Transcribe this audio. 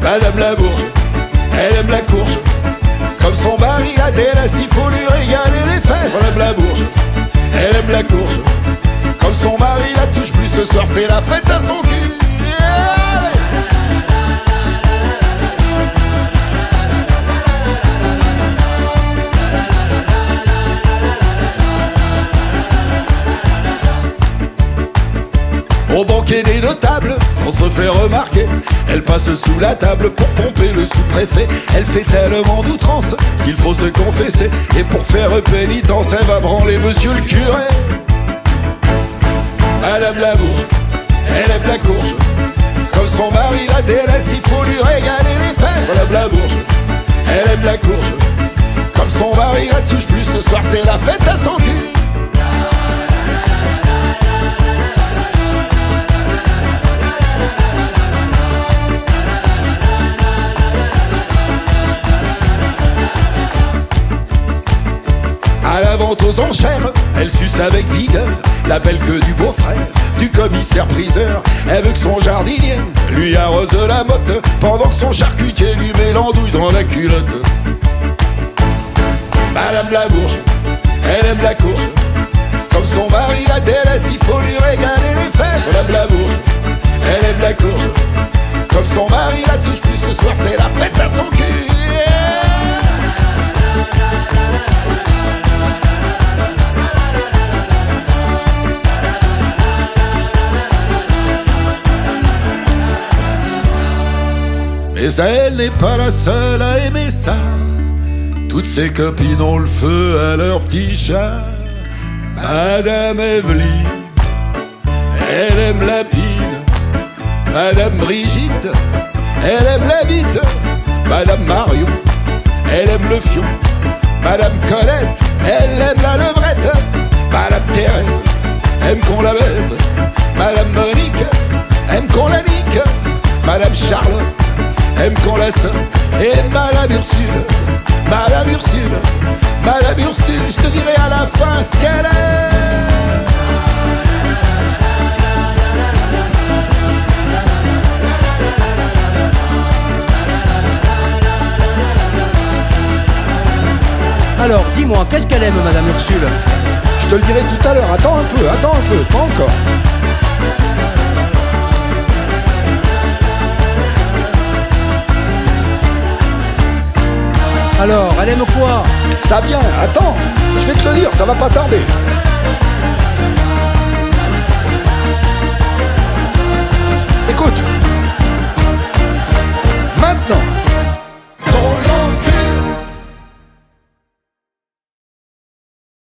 Madame la Bourge, elle aime la courge. Comme son mari la délaisse, il faut lui régaler les fesses. Madame la Bourge, elle aime la courge. Comme son mari la touche plus, ce soir c'est la fête à son cul. Au banquet des notables, sans se faire remarquer, elle passe sous la table pour pomper le sous-préfet. Elle fait tellement d'outrance qu'il faut se confesser, et pour faire pénitence, elle va branler monsieur le curé. Madame la Bourge, elle aime la courge. Comme son mari la délaisse, il faut lui régaler les fesses. Madame la Bourge, elle aime la courge. Comme son mari la touche plus, ce soir c'est la fête à son cul. À la vente aux enchères, elle suce avec vigueur la belle queue du beau-frère, du commissaire-priseur. Elle veut que son jardinier lui arrose la motte, pendant que son charcutier lui met l'andouille dans la culotte. Madame la Bourge, elle aime la courge. Comme son mari la délaisse, il faut lui régaler les fesses. Madame la Bourge, elle aime la courge. Comme son mari la touche plus, ce soir c'est la fête à son cul. Mais elle n'est pas la seule à aimer ça. Toutes ses copines ont le feu à leur petit chat. Madame Evelyne, elle aime la pine. Madame Brigitte, elle aime la bite. Madame Marion, elle aime le fion. Madame Colette, elle aime la levrette. Madame Thérèse, aime qu'on la baise. Madame Monique, aime qu'on la nique. Madame Charlotte, aime qu'on la sorte. Et Madame Ursule, Madame Ursule, Madame Ursule, je te dirai à la fin ce qu'elle est. Alors, dis-moi, qu'est-ce qu'elle aime, Madame Ursule? Je te le dirai tout à l'heure, attends un peu, pas encore. Alors, elle aime quoi? Ça vient, attends, je vais te le dire, ça va pas tarder.